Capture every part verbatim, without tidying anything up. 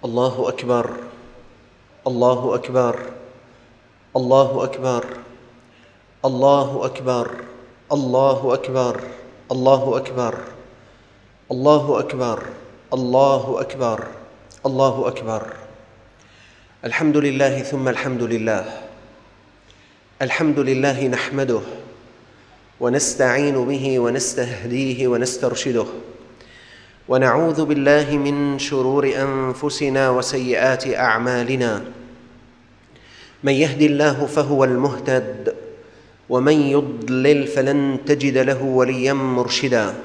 الله أكبر، الله أكبر، الله أكبر، الله أكبر، الله أكبر، الله أكبر، الله أكبر، الله أكبر، الله أكبر. الحمد لله ثم الحمد لله. الحمد لله نحمده ونستعين به ونستهديه ونسترشده، ونعوذ بالله من شرور أنفسنا وسيئات أعمالنا. من يهد الله فهو المهتد، ومن يضلل فلن تجد له وليا مرشدا.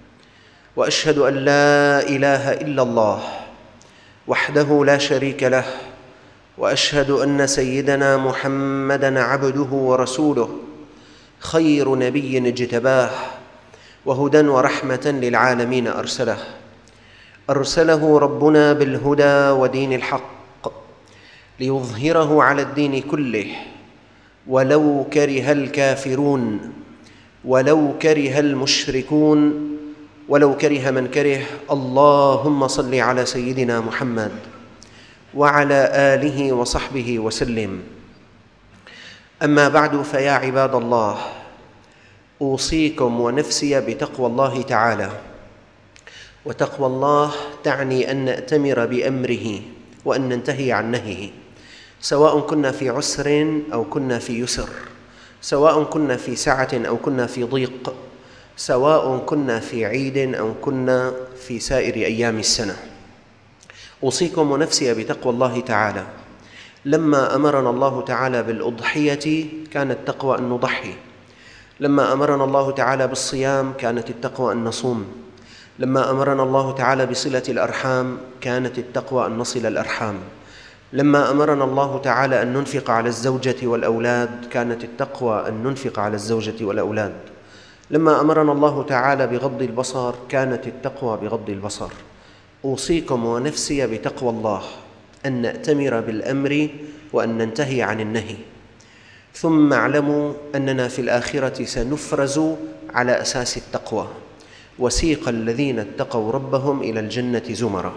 وأشهد أن لا إله إلا الله وحده لا شريك له، وأشهد أن سيدنا محمدًا عبده ورسوله، خير نبي اجتباه، وهدى ورحمة للعالمين أرسله. أرسله ربنا بالهدى ودين الحق ليظهره على الدين كله، ولو كره الكافرون، ولو كره المشركون، ولو كره من كره. اللهم صل على سيدنا محمد وعلى آله وصحبه وسلم. أما بعد، فيا عباد الله، أوصيكم ونفسي بتقوى الله تعالى. وتقوى الله تعني أن نأتمر بأمره وأن ننتهي عن نهيه، سواء كنا في عسر أو كنا في يسر، سواء كنا في سعة أو كنا في ضيق، سواء كنا في عيد أو كنا في سائر أيام السنة. أوصيكم ونفسي بتقوى الله تعالى. لما أمرنا الله تعالى بالأضحية كانت التقوى أن نضحي، لما أمرنا الله تعالى بالصيام كانت التقوى أن نصوم، لما أمرنا الله تعالى بصلة الأرحام كانت التقوى أن نصل الأرحام، لما أمرنا الله تعالى أن ننفق على الزوجة والأولاد كانت التقوى أن ننفق على الزوجة والأولاد، لما أمرنا الله تعالى بغض البصر كانت التقوى بغض البصر. أوصيكم ونفسي بتقوى الله، أن نأتمر بالأمر وأن ننتهي عن النهي. ثم اعلموا أننا في الآخرة سنفرز على أساس التقوى. وسيق الذين اتقوا ربهم إلى الجنة زمرا،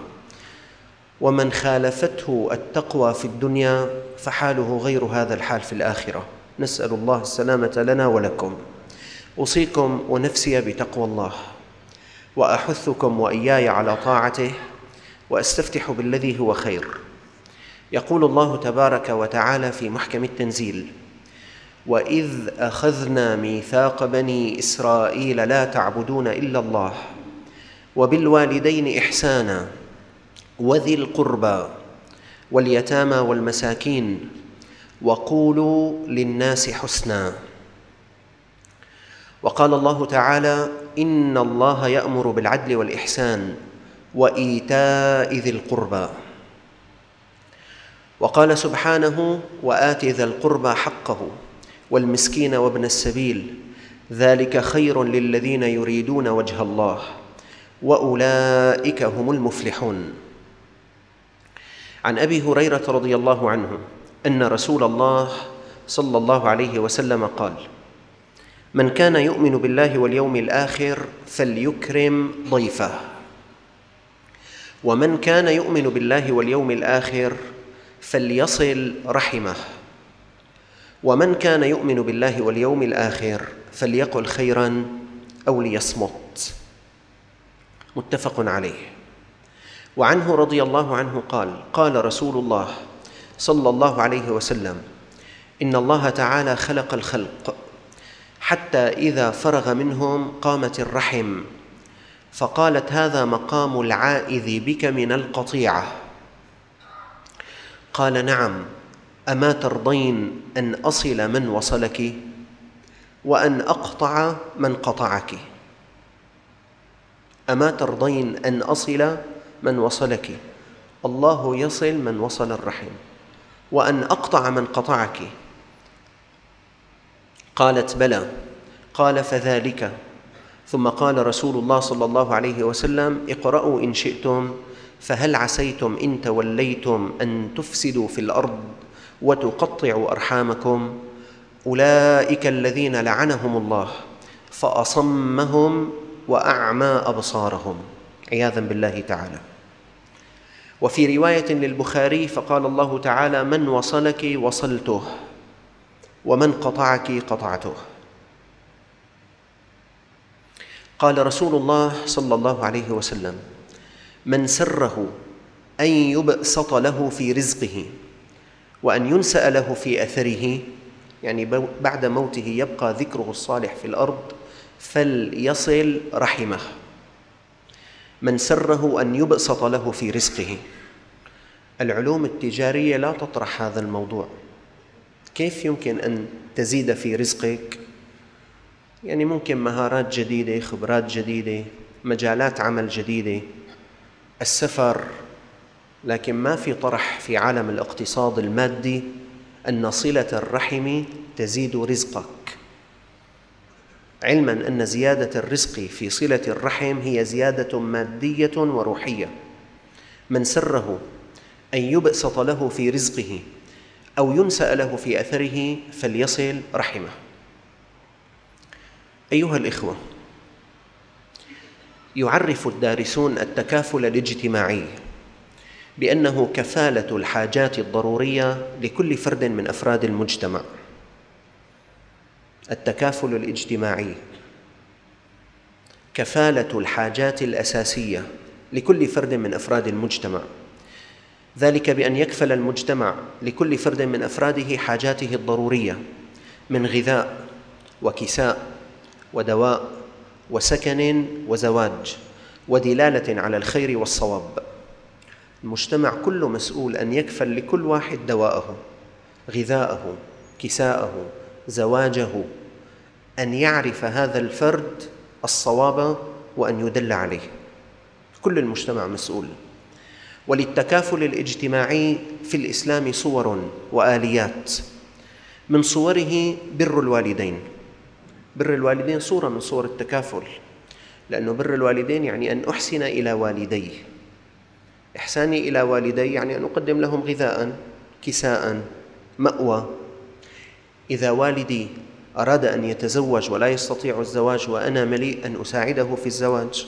ومن خالفته التقوى في الدنيا فحاله غير هذا الحال في الآخرة. نسأل الله السلامة لنا ولكم. أوصيكم ونفسي بتقوى الله، وأحثكم وإياي على طاعته، وأستفتح بالذي هو خير. يقول الله تبارك وتعالى في محكم التنزيل: وإذ أخذنا ميثاق بني إسرائيل لا تعبدون إلا الله وبالوالدين إحسانا وذي القربى واليتامى والمساكين وقولوا للناس حسنا. وقال الله تعالى: إن الله يأمر بالعدل والإحسان وإيتاء ذي القربى. وقال سبحانه: وآت ذا القربى حقه والمسكين وابن السبيل ذلك خير للذين يريدون وجه الله وأولئك هم المفلحون. عن أبي هريرة رضي الله عنه أن رسول الله صلى الله عليه وسلم قال: من كان يؤمن بالله واليوم الآخر فليكرم ضيفه، ومن كان يؤمن بالله واليوم الآخر فليصل رحمه، ومن كان يؤمن بالله واليوم الآخر فليقل خيراً أو ليصمت. متفق عليه. وعنه رضي الله عنه قال: قال رسول الله صلى الله عليه وسلم: إن الله تعالى خلق الخلق حتى إذا فرغ منهم قامت الرحم، فقالت: هذا مقام العائذ بك من القطيعة. قال: نعم، أما ترضين أن أصل من وصلك وأن أقطع من قطعك؟ أما ترضين أن أصل من وصلك، الله يصل من وصل الرحم، وأن أقطع من قطعك؟ قالت: بلى. قال: فذلك. ثم قال رسول الله صلى الله عليه وسلم: اقرأوا إن شئتم، فهل عسيتم إن توليتم أن تفسدوا في الأرض وتقطعوا أرحامكم؟ أولئك الذين لعنهم الله فأصمهم وأعمى أبصارهم، عياذا بالله تعالى. وفي رواية للبخاري فقال الله تعالى: من وصلك وصلته، ومن قطعك قطعته. قال رسول الله صلى الله عليه وسلم: من سره أن يبسط له في رزقه وأن ينسأ له في أثره، يعني بعد موته يبقى ذكره الصالح في الأرض، فليصل رحمه. من سره أن يبسط له في رزقه. العلوم التجارية لا تطرح هذا الموضوع. كيف يمكن أن تزيد في رزقك؟ يعني ممكن مهارات جديدة، خبرات جديدة، مجالات عمل جديدة، السفر، لكن ما في طرح في عالم الاقتصاد المادي أن صلة الرحم تزيد رزقك، علما أن زيادة الرزق في صلة الرحم هي زيادة مادية وروحية. من سره أن يبسط له في رزقه أو ينسأ له في أثره فليصل رحمه. أيها الإخوة، يعرف الدارسون التكافل الاجتماعي بأنه كفالة الحاجات الضرورية لكل فرد من أفراد المجتمع. التكافل الاجتماعي كفالة الحاجات الأساسية لكل فرد من أفراد المجتمع، ذلك بأن يكفل المجتمع لكل فرد من أفراده حاجاته الضرورية من غذاء وكساء ودواء وسكن وزواج ودلالة على الخير والصواب. المجتمع كله مسؤول أن يكفل لكل واحد دواءه، غذاءه، كساءه، زواجه، أن يعرف هذا الفرد الصواب وأن يدل عليه. كل المجتمع مسؤول. وللتكافل الاجتماعي في الإسلام صور وآليات، من صوره بر الوالدين. بر الوالدين صورة من صور التكافل، لأنه بر الوالدين يعني أن أحسن إلى والدي. إحساني إلى والدي يعني أن أقدم لهم غذاء، كساء، مأوى. إذا والدي أراد أن يتزوج ولا يستطيع الزواج وأنا مليء أن أساعده في الزواج.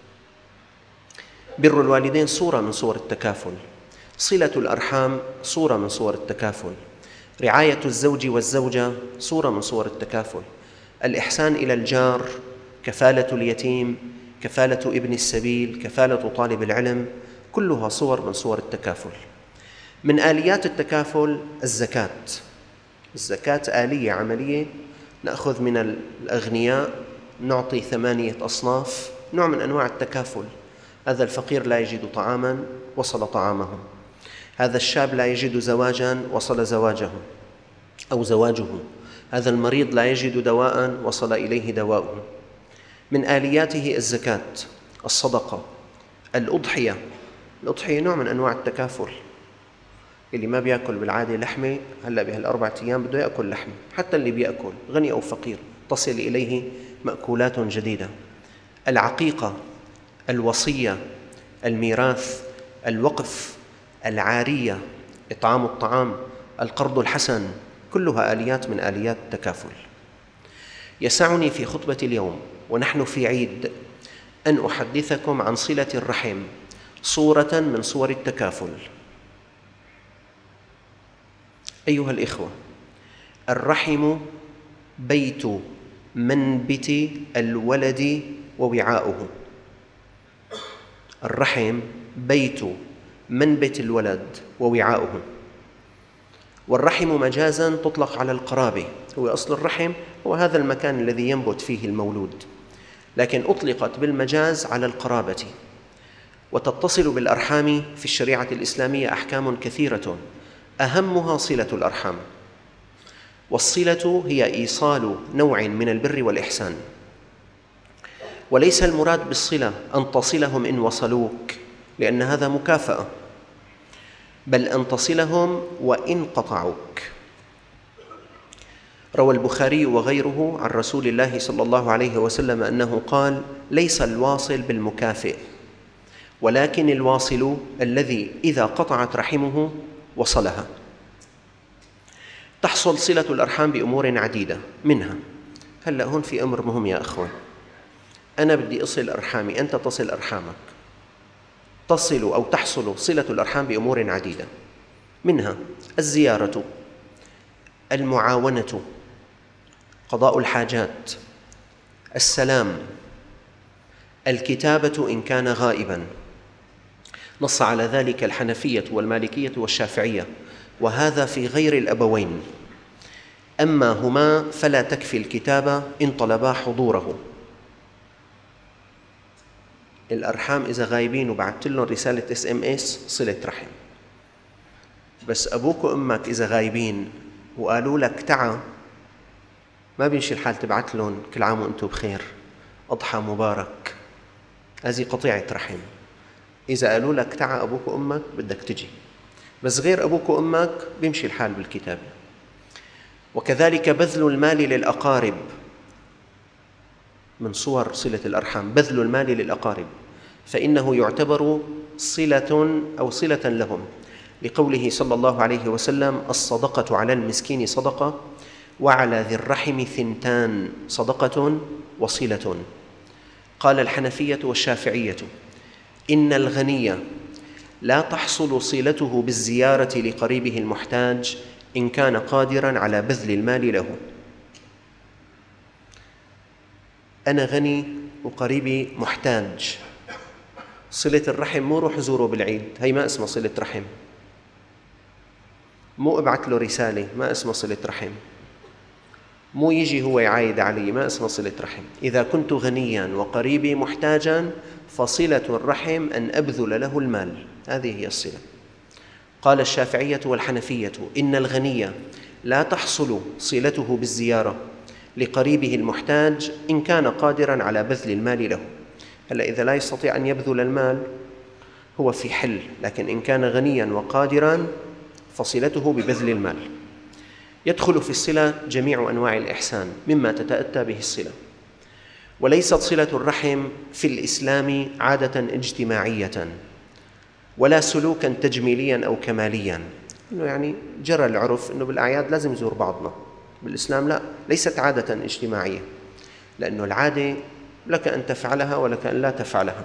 بر الوالدين صورة من صور التكافل. صلة الأرحام صورة من صور التكافل. رعاية الزوج والزوجة صورة من صور التكافل. الإحسان إلى الجار، كفالة اليتيم، كفالة ابن السبيل، كفالة طالب العلم، كلها صور من صور التكافل. من آليات التكافل الزكاة. الزكاة آلية عملية، نأخذ من الأغنياء نعطي ثمانية أصناف، نوع من أنواع التكافل. هذا الفقير لا يجد طعاما وصل طعامه، هذا الشاب لا يجد زواجا وصل زواجه أو زواجه، هذا المريض لا يجد دواء وصل إليه دواؤه. من آلياته الزكاة، الصدقة، الأضحية. الأضحية نوع من أنواع التكافل. اللي ما بيأكل بالعادة لحمة هلأ بهالأربعة أيام بده يأكل لحمة، حتى اللي بيأكل غني أو فقير تصل إليه مأكولات جديدة. العقيقة، الوصية، الميراث، الوقف، العارية، إطعام الطعام، القرض الحسن، كلها آليات من آليات التكافل. يسعني في خطبة اليوم ونحن في عيد أن أحدثكم عن صلة الرحم، صورة من صور التكافل. أيها الإخوة، الرحم بيت منبت الولد ووعاؤه. الرحم بيت منبت الولد ووعاؤه. والرحم مجازاً تطلق على القرابة، هو أصل الرحم هو هذا المكان الذي ينبت فيه المولود، لكن أطلقت بالمجاز على القرابة. وتتصل بالأرحام في الشريعة الإسلامية أحكام كثيرة، أهمها صلة الأرحام. والصلة هي إيصال نوع من البر والإحسان، وليس المراد بالصلة أن تصلهم إن وصلوك، لأن هذا مكافأة، بل أن تصلهم وإن قطعوك. روى البخاري وغيره عن رسول الله صلى الله عليه وسلم أنه قال: ليس الواصل بالمكافئ، ولكن الواصل الذي إذا قطعت رحمه وصلها. تحصل صلة الأرحام بأمور عديدة، منها هلأ هون في أمر مهم يا أخوان، أنا بدي أصل أرحامي، أنت تصل أرحامك. تصل أو تحصل صلة الأرحام بأمور عديدة، منها الزيارة، المعاونة، قضاء الحاجات، السلام، الكتابة إن كان غائباً. نص على ذلك الحنفية والمالكية والشافعية، وهذا في غير الأبوين. أما هما فلا تكفي الكتابة إن طلبا حضوره. الأرحام إذا غايبين وبعثت لهم رسالة اس ام اس صلة رحم، بس أبوك وأمك إذا غايبين وقالوا لك تعا، ما بيمشي الحال تبعت لهم كل عام وأنتم بخير، أضحى مبارك، هذه قطيعة رحم. إذا قالوا لك تعا أبوك وأمك بدك تجي، بس غير أبوك وأمك بيمشي الحال بالكتابة. وكذلك بذل المال للأقارب من صور صلة الأرحام، بذل المال للأقارب، فإنه يعتبر صلة أو صلة لهم، لقوله صلى الله عليه وسلم: الصدقة على المسكين صدقة، وعلى ذي الرحم ثنتان، صدقة وصلة. قال الحنفية والشافعية: إن الغني لا تحصل صلته بالزيارة لقريبه المحتاج إن كان قادراً على بذل المال له. أنا غني وقريبي محتاج، صلة الرحم مو روح زوره بالعيد، هي ما اسمها صلة رحم. مو ابعث له رسالة، ما اسمها صلة رحم. مو يجي هو يعايد علي، ما اسمها صلة رحم. إذا كنت غنياً وقريبي محتاجاً فصلة الرحم أن أبذل له المال، هذه هي الصلة. قال الشافعية والحنفية: إن الغني لا تحصل صلته بالزيارة لقريبه المحتاج إن كان قادراً على بذل المال له. هلأ إذا لا يستطيع أن يبذل المال هو في حل، لكن إن كان غنياً وقادراً فصلته ببذل المال. يدخل في الصلة جميع أنواع الإحسان مما تتأتى به الصلة، وليست صلة الرحم في الإسلام عادة اجتماعية ولا سلوكاً تجميلياً أو كمالياً، إنه يعني جرى العرف إنه بالأعياد لازم نزور بعضنا. بالإسلام لا، ليست عادة اجتماعية، لأنه العادة لك أن تفعلها ولك أن لا تفعلها.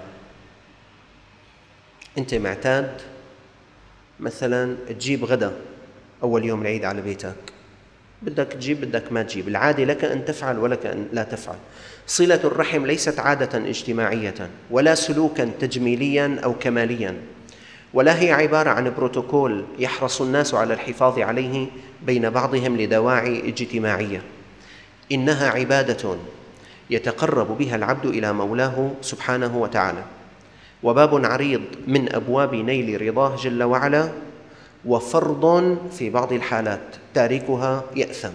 أنت معتاد مثلاً تجيب غدا أول يوم العيد على بيتك، بدك تجيب بدك ما تجيب، العادة لك أن تفعل ولك أن لا تفعل. صلة الرحم ليست عادة اجتماعية ولا سلوكاً تجميلياً أو كمالياً، ولا هي عبارة عن بروتوكول يحرص الناس على الحفاظ عليه بين بعضهم لدواعي اجتماعية. إنها عبادة يتقرب بها العبد إلى مولاه سبحانه وتعالى، وباب عريض من أبواب نيل رضاه جل وعلا، وفرض في بعض الحالات تاركها يأثم.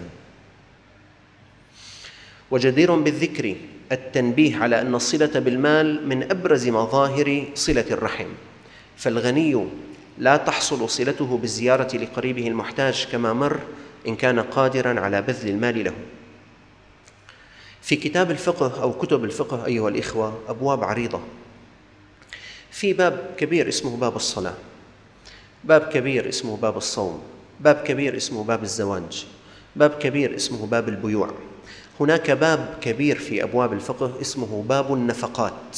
وجدير بالذكر التنبيه على أن الصلة بالمال من أبرز مظاهر صلة الرحم، فالغني لا تحصل صلته بالزيارة لقريبه المحتاج كما مر إن كان قادراً على بذل المال له. في كتاب الفقه أو كتب الفقه أيها الإخوة أبواب عريضة. في باب كبير اسمه باب الصلاة، باب كبير اسمه باب الصوم، باب كبير اسمه باب الزواج، باب كبير اسمه باب البيوع. هناك باب كبير في أبواب الفقه اسمه باب النفقات.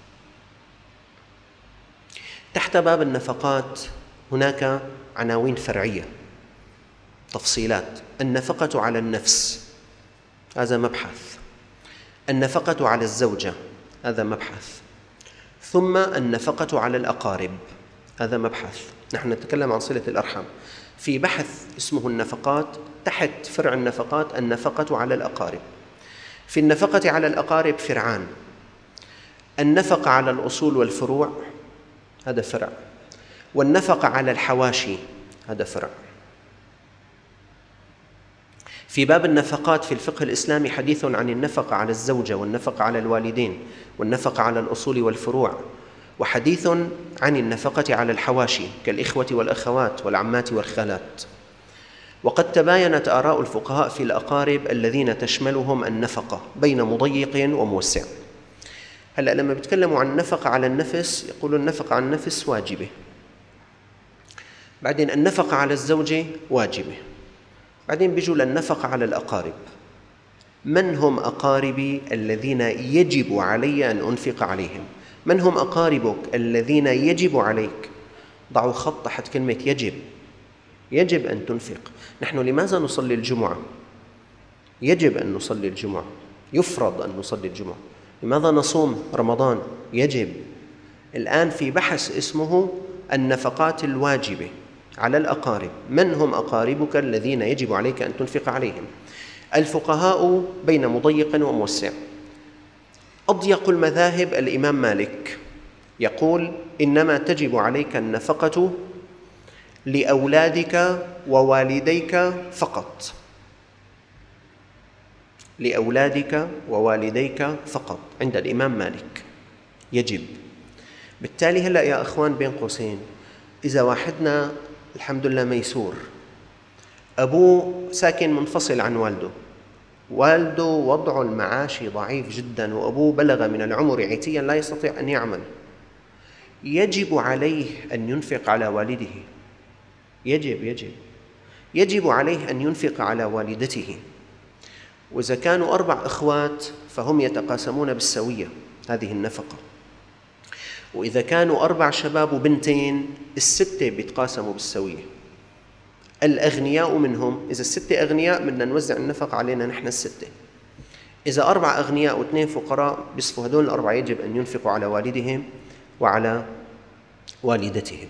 تحت باب النفقات هناك عناوين فرعية، تفصيلات. النفقة على النفس هذا مبحث، النفقة على الزوجة هذا مبحث، ثم النفقة على الأقارب هذا مبحث. نحن نتكلم عن صلة الأرحام، في بحث اسمه النفقات، تحت فرع النفقات النفقة على الأقارب. في النفقة على الأقارب فرعان: النفقة على الأصول والفروع هذا فرع، والنفقة على الحواشي هذا فرع. في باب النفقات في الفقه الإسلامي حديث عن النفقة على الزوجة والنفقة على الوالدين والنفقة على الأصول والفروع، وحديث عن النفقة على الحواشي كالإخوة والأخوات والعمات والخالات. وقد تباينت آراء الفقهاء في الأقارب الذين تشملهم النفقة بين مضيق وموسع. هلأ لما بيتكلموا عن النفقة على النفس يقولوا النفقة على النفس واجبة، بعدين النفقة على الزوجة واجبة، بعدين بيجوا للنفقة على الأقارب. من هم أقاربي الذين يجب علي أن أنفق عليهم؟ من هم أقاربك الذين يجب عليك؟ ضعوا خط تحت كلمة يجب. يجب أن تنفق. نحن لماذا نصلي الجمعة؟ يجب أن نصلي الجمعة، يفرض أن نصلي الجمعة. لماذا نصوم رمضان؟ يجب. الآن في بحث اسمه النفقات الواجبة على الأقارب. من هم أقاربك الذين يجب عليك أن تنفق عليهم؟ الفقهاء بين مضيق وموسع. أضيق المذاهب الإمام مالك يقول إنما تجب عليك النفقة لأولادك ووالديك فقط، لأولادك ووالديك فقط عند الإمام مالك يجب. بالتالي هلأ يا أخوان بين قوسين، إذا واحدنا الحمد لله ميسور، أبوه ساكن منفصل عن والده، والده وضعه المعاشي ضعيف جدا، وأبوه بلغ من العمر عتيا لا يستطيع أن يعمل، يجب عليه أن ينفق على والده. يجب يجب يجب عليه أن ينفق على والدته. وإذا كانوا أربع إخوات فهم يتقاسمون بالسوية هذه النفقة، وإذا كانوا أربع شباب وبنتين الستة بيتقاسموا بالسوية. الأغنياء منهم، إذا الستة أغنياء بدنا نوزع النفقة علينا نحن الستة. إذا أربع أغنياء واثنين فقراء بيصفوا هدول الأربعة يجب أن ينفقوا على والدهم وعلى والدتهم.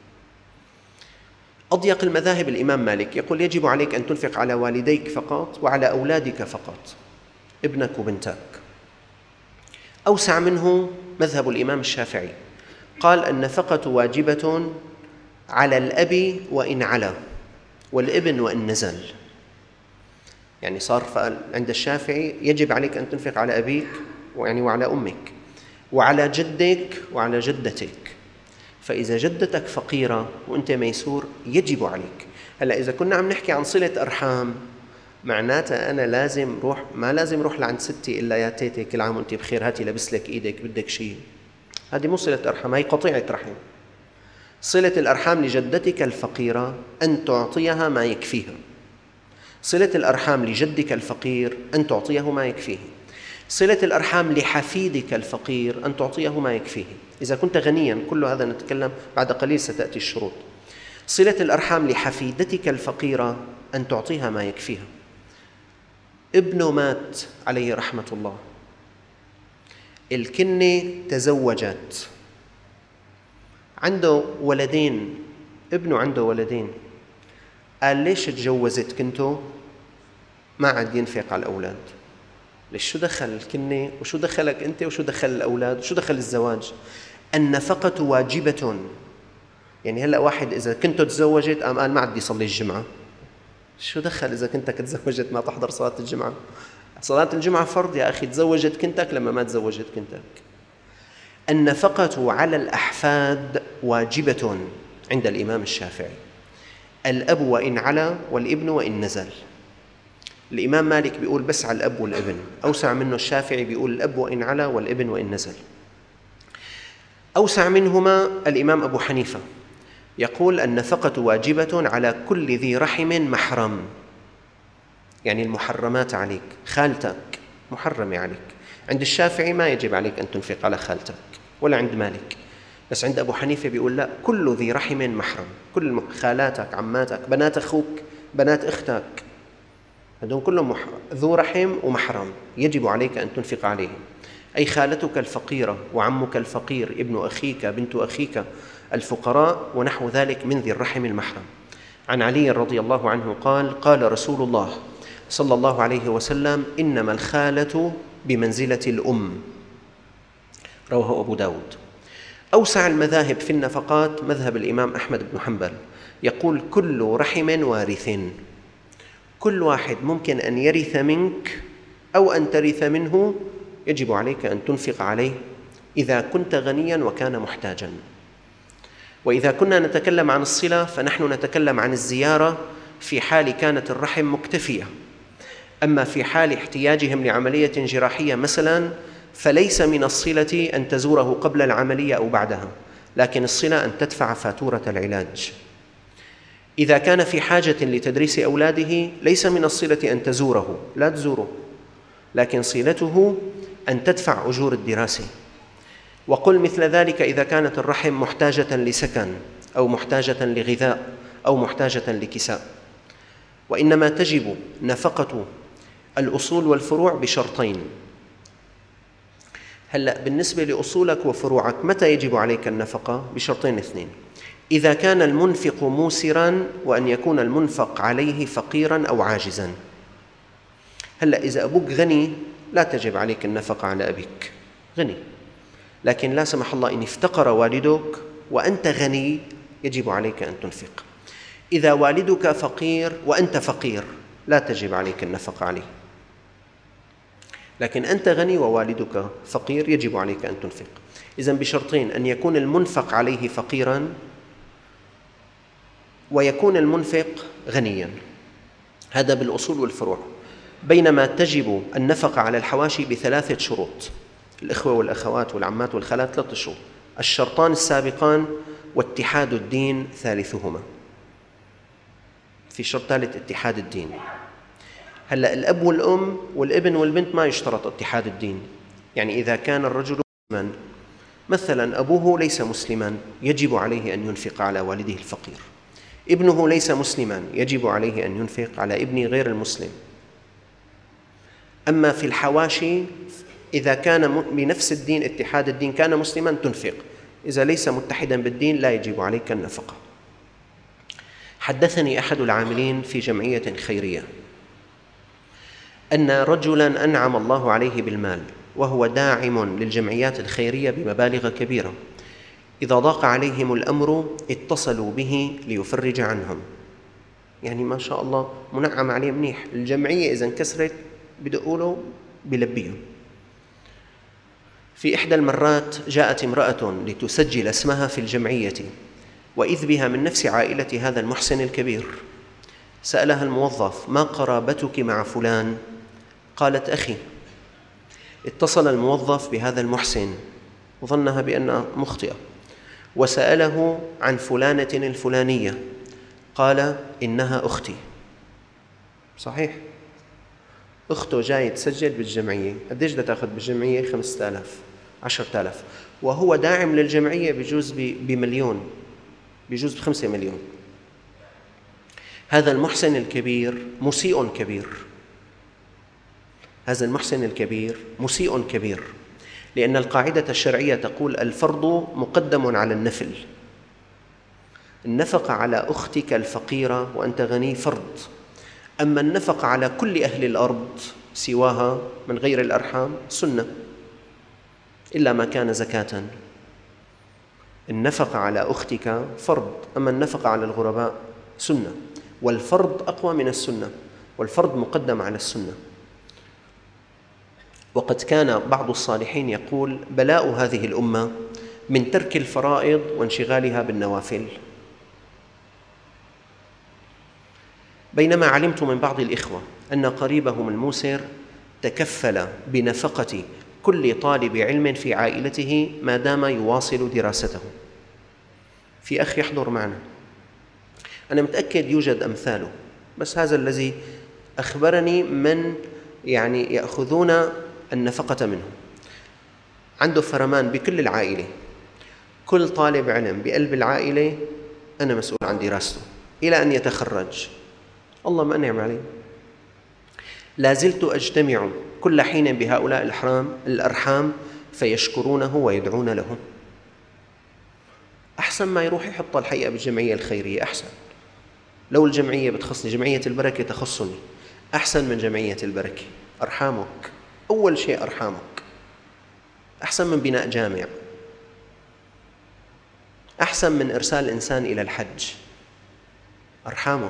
أضيق المذاهب الإمام مالك يقول يجب عليك أن تنفق على والديك فقط وعلى أولادك فقط، ابنك وبنتك. أوسع منه مذهب الإمام الشافعي، قال النفقة واجبة على الأب وإن علا والابن وإن نزل. يعني صار عند الشافعي يجب عليك أن تنفق على أبيك ويعني وعلى أمك وعلى جدك وعلى جدتك. فإذا جدتك فقيرة وأنت ميسور يجب عليك. هلأ إذا كنا عم نحكي عن صلة أرحام معناتها أنا لازم روح، ما لازم روح لعند ستي إلا يا تيتي كل عام وأنت بخير هاتي لبس لك إيدك بدك شيء. هذه مو صلة أرحام، هي قطيعة رحم. صلة الأرحام لجدتك الفقيرة أن تعطيها ما يكفيها. صلة الأرحام لجدك الفقير أن تعطيه ما يكفيه. صلة الأرحام لحفيدك الفقير أن تعطيه ما يكفيه إذا كنت غنياً. كل هذا نتكلم بعد قليل، ستأتي الشروط. صلة الأرحام لحفيدتك الفقيرة أن تعطيها ما يكفيها. ابنه مات عليه رحمة الله، الكنة تزوجت، عنده ولدين، ابنه عنده ولدين، قال ليش تجوزت كنته؟ ما عاد ينفق على الأولاد. ليش؟ شو دخل الكنة وشو دخلك أنت وشو دخل الأولاد وشو دخل الزواج؟ النفقة واجبة. يعني هلأ واحد إذا كنته تزوجت قام قال ما عاد يصلي الجمعة، شو دخل إذا كنتك تزوجت ما تحضر صلاة الجمعة؟ صلاة الجمعة فرض يا أخي، تزوجت كنتك لما ما تزوجت كنتك. النفقة على الأحفاد واجبة عند الإمام الشافعي، الأب وإن علا والابن وإن نزل. الإمام مالك بيقول بس على الأب والابن، أوسع منه الشافعي بيقول الأب وإن علا والابن وإن نزل. أوسع منهما الإمام أبو حنيفة يقول النفقة واجبة على كل ذي رحم محرم. يعني المحرمات عليك، خالتك محرمة عليك. عند الشافعي ما يجب عليك أن تنفق على خالتك ولا عند مالك، بس عند أبو حنيفة بيقول لا، كل ذي رحم محرم، كل خالاتك، عماتك، بنات أخوك، بنات أختك، هذول كلهم ذو رحم ومحرم يجب عليك أن تنفق عليهم. أي خالتك الفقيرة وعمك الفقير، ابن أخيك، بنت أخيك الفقراء ونحو ذلك من ذي الرحم المحرم. عن علي رضي الله عنه قال قال رسول الله صلى الله عليه وسلم إنما الخالة بمنزلة الأم، رواه أبو داود. أوسع المذاهب في النفقات مذهب الإمام أحمد بن حنبل، يقول كل رحم وارث، كل واحد ممكن أن يرث منك أو أن ترث منه يجب عليك أن تنفق عليه إذا كنت غنياً وكان محتاجاً. وإذا كنا نتكلم عن الصلة فنحن نتكلم عن الزيارة في حال كانت الرحم مكتفية. أما في حال احتياجهم لعملية جراحية مثلاً فليس من الصلة أن تزوره قبل العملية أو بعدها، لكن الصلة أن تدفع فاتورة العلاج. إذا كان في حاجة لتدريس أولاده ليس من الصلة أن تزوره، لا تزوره، لكن صلته أن تدفع أجور الدراسة. وقل مثل ذلك إذا كانت الرحم محتاجة لسكن أو محتاجة لغذاء أو محتاجة لكساء. وإنما تجب نفقة الأصول والفروع بشرطين. هلأ بالنسبة لأصولك وفروعك متى يجب عليك النفقة؟ بشرطين اثنين: إذا كان المنفق موسراً، وأن يكون المنفق عليه فقيراً أو عاجزاً. هلأ إذا أبوك غني لا تجب عليك النفقة على أبيك، غني، لكن لا سمح الله إن افتقر والدك وأنت غني يجب عليك أن تنفق. إذا والدك فقير وأنت فقير لا تجب عليك النفقة عليه، لكن أنت غني ووالدك فقير يجب عليك أن تنفق. إذن بشرطين: أن يكون المنفق عليه فقيراً، ويكون المنفق غنياً. هذا بالأصول والفروع. بينما تجب النفقة على الحواشي بثلاثة شروط: الإخوة والأخوات والعمات والخالات ثلاثة شروط، الشرطان السابقان واتحاد الدين ثالثهما. في شرط ثالث: اتحاد الدين. هلأ الأب والأم والابن والبنت ما يشترط اتحاد الدين. يعني إذا كان الرجل مسلما مثلا، أبوه ليس مسلما يجب عليه أن ينفق على والده الفقير، ابنه ليس مسلما يجب عليه أن ينفق على ابنه غير المسلم. أما في الحواشي إذا كان بنفس الدين اتحاد الدين كان مسلما تنفق، إذا ليس متحدا بالدين لا يجب عليك النفقة. حدثني أحد العاملين في جمعية خيرية أن رجلاً أنعم الله عليه بالمال وهو داعم للجمعيات الخيرية بمبالغ كبيرة، إذا ضاق عليهم الأمر اتصلوا به ليفرج عنهم. يعني ما شاء الله منعم عليه منيح. الجمعية إذا انكسرت بدقوا له بلبيهم. في إحدى المرات جاءت امرأة لتسجل اسمها في الجمعية، وإذ بها من نفس عائلة هذا المحسن الكبير. سألها الموظف: ما قرابتك مع فلان؟ قالت: أخي. اتصل الموظف بهذا المحسن وظنها بأنها مخطئة، وسأله عن فلانة الفلانية، قال: إنها أختي. صحيح، أخته جاي تسجل بالجمعية. قديش بدها تأخذ بالجمعية؟ خمسة آلاف، عشرة آلاف، وهو داعم للجمعية بجوز بمليون، بجوز بخمسة مليون. هذا المحسن الكبير مسيء كبير، هذا المحسن الكبير مسيء كبير، لأن القاعدة الشرعية تقول: الفرض مقدم على النفل. النفقة على أختك الفقيرة وأنت غني فرض، أما النفقة على كل أهل الأرض سواها من غير الأرحام سنة، إلا ما كان زكاة. النفقة على أختك فرض، أما النفقة على الغرباء سنة، والفرض أقوى من السنة، والفرض مقدم على السنة. وقد كان بعض الصالحين يقول: بلاء هذه الأمة من ترك الفرائض وانشغالها بالنوافل. بينما علمت من بعض الإخوة أن قريبهم الموسر تكفل بنفقة كل طالب علم في عائلته ما دام يواصل دراسته. في أخ يحضر معنا، أنا متأكد يوجد أمثاله، بس هذا الذي أخبرني من يعني يأخذون النفقة منه. عنده فرمان بكل العائلة، كل طالب علم بقلب العائلة أنا مسؤول عن دراسته إلى أن يتخرج. الله ما أنعم عليه. لا زلت أجتمع كل حين بهؤلاء الأحرام الأرحام فيشكرونه ويدعون له. أحسن ما يروح يحط الحقيقة بالجمعية الخيرية، أحسن. لو الجمعية بتخصني، جمعية البركة تخصني، أحسن من جمعية البركة. أرحامك أول شيء، أرحامك أحسن من بناء جامع، أحسن من إرسال إنسان إلى الحج. أرحامك.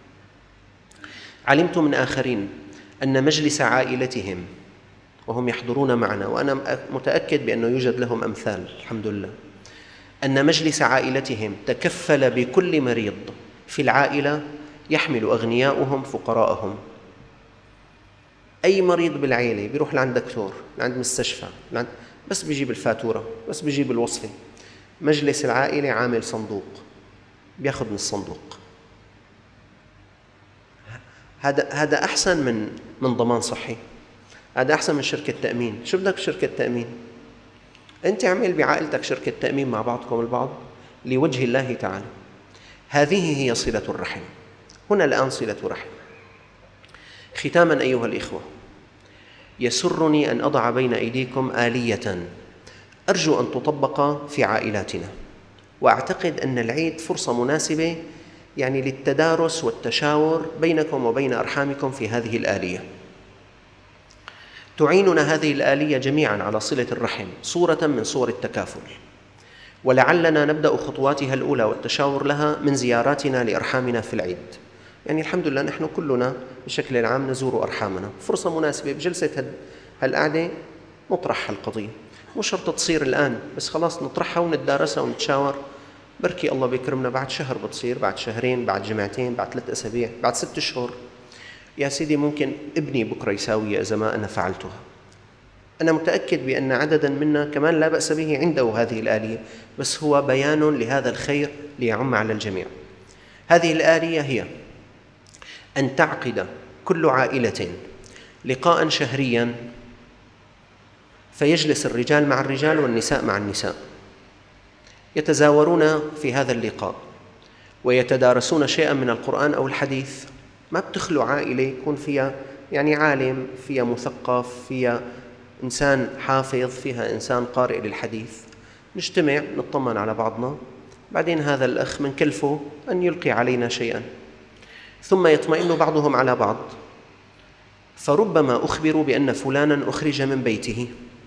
علمت من آخرين أن مجلس عائلتهم وهم يحضرون معنا، وأنا متأكد بأنه يوجد لهم أمثال الحمد لله، أن مجلس عائلتهم تكفل بكل مريض في العائلة يحمل أغنياؤهم فقراءهم. أي مريض بالعائلة بيروح لعند دكتور، لعند مستشفى، لعند بس بيجيب الفاتورة، بس بيجيب الوصفة. مجلس العائلة عامل صندوق بياخذ من الصندوق. هذا هذا أحسن من من ضمان صحي، هذا أحسن من شركة تأمين. شو بدك شركة تأمين؟ أنت اعمل بعائلتك شركة تأمين مع بعضكم البعض لوجه الله تعالى. هذه هي صلة الرحم. هنا الآن صلة رحم. ختاما أيها الإخوة، يسرني أن أضع بين أيديكم آلية أرجو أن تطبق في عائلاتنا، وأعتقد أن العيد فرصة مناسبة يعني للتدارس والتشاور بينكم وبين أرحامكم في هذه الآلية. تعيننا هذه الآلية جميعا على صلة الرحم صورة من صور التكافل، ولعلنا نبدأ خطواتها الأولى والتشاور لها من زياراتنا لأرحامنا في العيد. يعني الحمد لله نحن كلنا بشكل عام نزور أرحامنا، فرصة مناسبة بجلسة هالقعدة نطرح هالقضية، مو شرط تصير الآن، بس خلاص نطرحها ونتدارسها ونتشاور. بركي الله بيكرمنا بعد شهر بتصير، بعد شهرين، بعد جمعتين، بعد ثلاث أسابيع، بعد ست شهور. يا سيدي ممكن ابني بكرة يساوي إذا ما أنا فعلتها. أنا متأكد بأن عددا منا كمان لا بأس به عنده هذه الآلية، بس هو بيان لهذا الخير ليعم على الجميع. هذه الآلية هي أن تعقد كل عائلة لقاء شهريا، فيجلس الرجال مع الرجال والنساء مع النساء، يتزاورون في هذا اللقاء ويتدارسون شيئا من القرآن أو الحديث. ما بتخلو عائلة يكون فيها يعني عالم، فيها مثقف، فيها إنسان حافظ، فيها إنسان قارئ للحديث. نجتمع نطمن على بعضنا، بعدين هذا الأخ من كلفه أن يلقي علينا شيئا، ثم يطمئن بعضهم على بعض، فربما أخبروا بأن فلانا أخرج من بيته،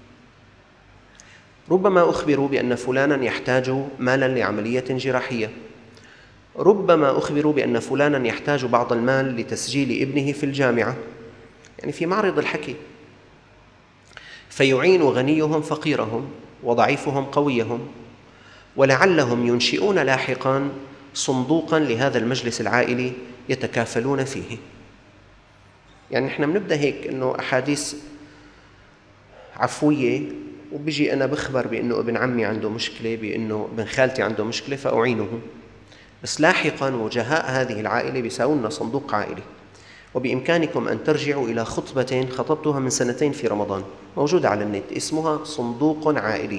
ربما أخبروا بأن فلانا يحتاج مالا لعملية جراحية، ربما أخبروا بأن فلانا يحتاج بعض المال لتسجيل ابنه في الجامعة، يعني في معرض الحكي. فيعين غنيهم فقيرهم وضعيفهم قويهم، ولعلهم ينشئون لاحقا صندوقا لهذا المجلس العائلي يتكافلون فيه. يعني نحن بنبدأ هيك إنه أحاديث عفوية، وبيجي أنا بخبر بأنه ابن عمي عنده مشكلة، بأنه ابن خالتي عنده مشكلة فأعينه، بس لاحقا وجهاء هذه العائلة بيساوون صندوق عائلي. وبإمكانكم أن ترجعوا إلى خطبة خطبتها من سنتين في رمضان، موجودة على النت، اسمها صندوق عائلي،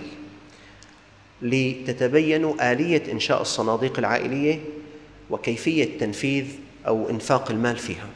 لتتبينوا آلية إنشاء الصناديق العائلية وكيفية تنفيذ أو إنفاق المال فيها.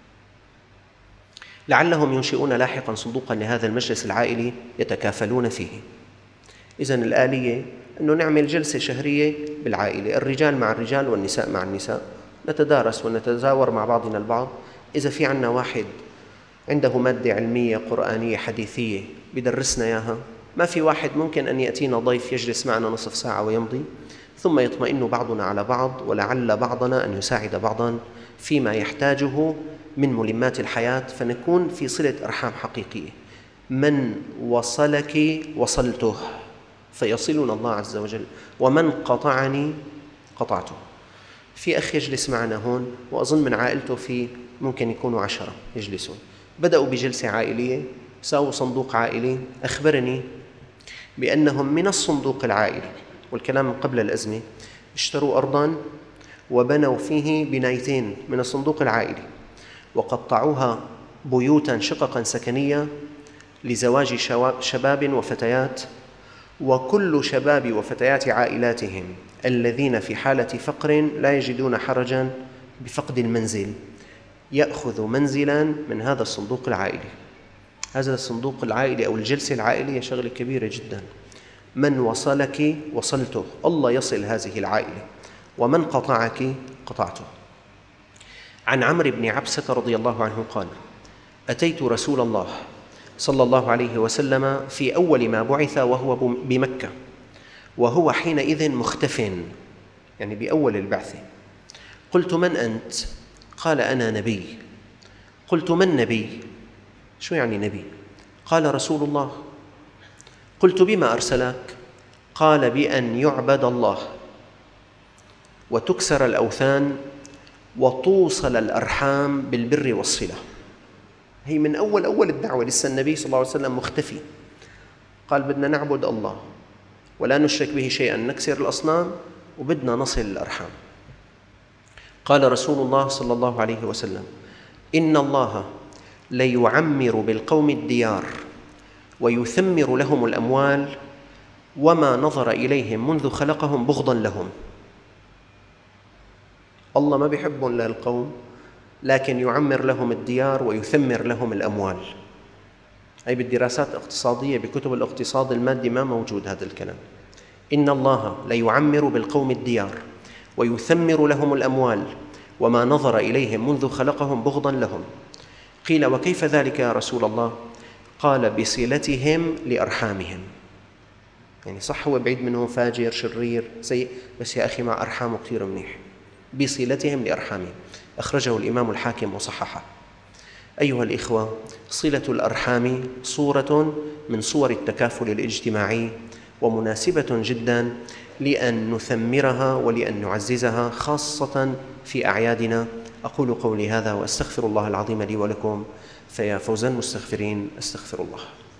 لعلهم ينشئون لاحقا صندوقا لهذا المجلس العائلي يتكافلون فيه. إذن الآلية أنه نعمل جلسة شهرية بالعائلة، الرجال مع الرجال والنساء مع النساء، نتدارس ونتزاور مع بعضنا البعض. إذا في عنا واحد عنده مادة علمية قرآنية حديثية بدرسنا إياها، ما في واحد ممكن أن يأتينا ضيف يجلس معنا نصف ساعة ويمضي، ثم يطمئن بعضنا على بعض، ولعل بعضنا أن يساعد بعضا فيما يحتاجه من ملمات الحياة، فنكون في صلة أرحام حقيقية. من وصلك وصلته فيصلنا الله عز وجل، ومن قطعني قطعته. في أخ يجلس معنا هون، وأظن من عائلته في ممكن يكونوا عشرة يجلسون، بدأوا بجلسة عائلية، ساووا صندوق عائلي. أخبرني بأنهم من الصندوق العائلي، والكلام من قبل الأزمة، اشتروا أرضاً وبنوا فيه بنايتين من الصندوق العائلي، وقطعوها بيوتاً شققاً سكنية لزواج شباب وفتيات، وكل شباب وفتيات عائلاتهم الذين في حالة فقر لا يجدون حرجاً بفقد المنزل يأخذ منزلاً من هذا الصندوق العائلي. هذا الصندوق العائلي أو الجلسة العائلية شغلة كبيرة جداً. من وصلك وصلته، الله يصل هذه العائلة، ومن قطعك قطعته. عن عمرو بن عبسة رضي الله عنه قال: أتيت رسول الله صلى الله عليه وسلم في أول ما بعث وهو بمكة، وهو حينئذ مختف، يعني بأول البعثة. قلت: من أنت؟ قال: أنا نبي. قلت: من نبي؟ شو يعني نبي؟ قال: رسول الله. قلت: بما أرسلك؟ قال: بأن يعبد الله وتكسر الأوثان وتوصل الأرحام بالبر والصلة. هي من أول أول الدعوة، لسه النبي صلى الله عليه وسلم مختفي، قال بدنا نعبد الله ولا نشرك به شيئا، نكسر الأصنام، وبدنا نصل الأرحام. قال رسول الله صلى الله عليه وسلم: إن الله ليعمر بالقوم الديار ويثمر لهم الأموال وما نظر إليهم منذ خلقهم بغضا لهم. الله ما بيحبهم للقوم، لكن يعمر لهم الديار ويثمر لهم الأموال. أي بالدراسات الاقتصادية بكتب الاقتصاد المادي ما موجود هذا الكلام. إن الله ليعمر بالقوم الديار ويثمر لهم الأموال وما نظر إليهم منذ خلقهم بغضا لهم. قيل وكيف ذلك يا رسول الله؟ قال بصلتهم لأرحامهم. يعني صح هو بعيد منهم فاجر شرير سيء، بس يا أخي مع أرحامه كثير منيح. بصلتهم لأرحامهم. أخرجه الإمام الحاكم وصححه. أيها الإخوة، صلة الأرحام صورة من صور التكافل الاجتماعي، ومناسبة جدا لأن نثمرها ولأن نعززها خاصة في أعيادنا. أقول قولي هذا وأستغفر الله العظيم لي ولكم، فيا فوز المستغفرين أستغفر الله.